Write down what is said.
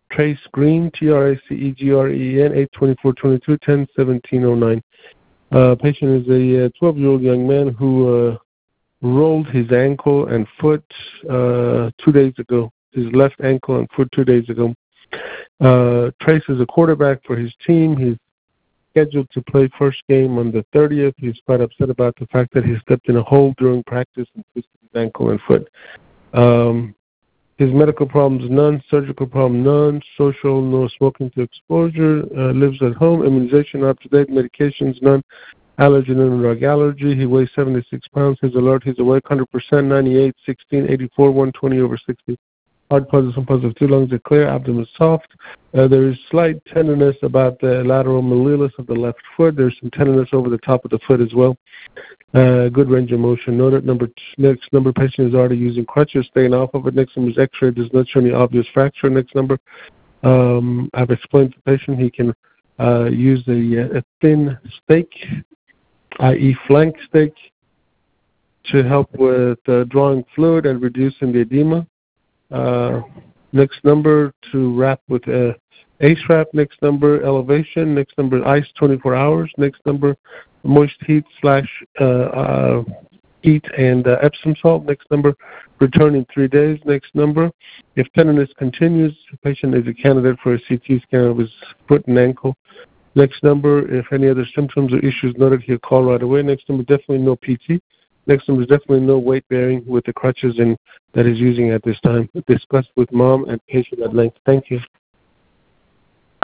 Trace Green, TRACEGREEN, 8/24/22, 10/17/09. Patient is a 12-year-old young man who rolled his ankle and foot 2 days ago. His left ankle and foot 2 days ago. Trace is a quarterback for his team. He's scheduled to play first game on the 30th. He's quite upset about the fact that he stepped in a hole during practice and twisted his ankle and foot. His medical problems, none. Surgical problem, none. Social, no smoking to exposure. Lives at home. Immunization, up to date. Medications, none. Allergen and drug allergy. He weighs 76 pounds. His alert, he's awake 100%, 98, 16, 84, 120/60. Heart positive, positive, 2 lungs are clear, abdomen soft. There is slight tenderness about the lateral malleolus of the left foot. There's some tenderness over the top of the foot as well. Good range of motion noted. Next number, patient is already using crutches, staying off of it. Next number is X-ray, does not show any obvious fracture. Next number, I've explained to the patient he can use a thin stake, i.e. flank stake, to help with drawing fluid and reducing the edema. Next number, to wrap with ACE wrap. Next number, elevation. Next number, ice 24 hours. Next number, moist heat / heat and Epsom salt. Next number, return in 3 days. Next number, if tenderness continues, the patient is a candidate for a CT scan of his foot and ankle. Next number, if any other symptoms or issues noted, he'll call right away. Next number, definitely no PT. Next number is definitely no weight bearing with the crutches that he's using at this time. Discussed with mom and patient at length. Thank you.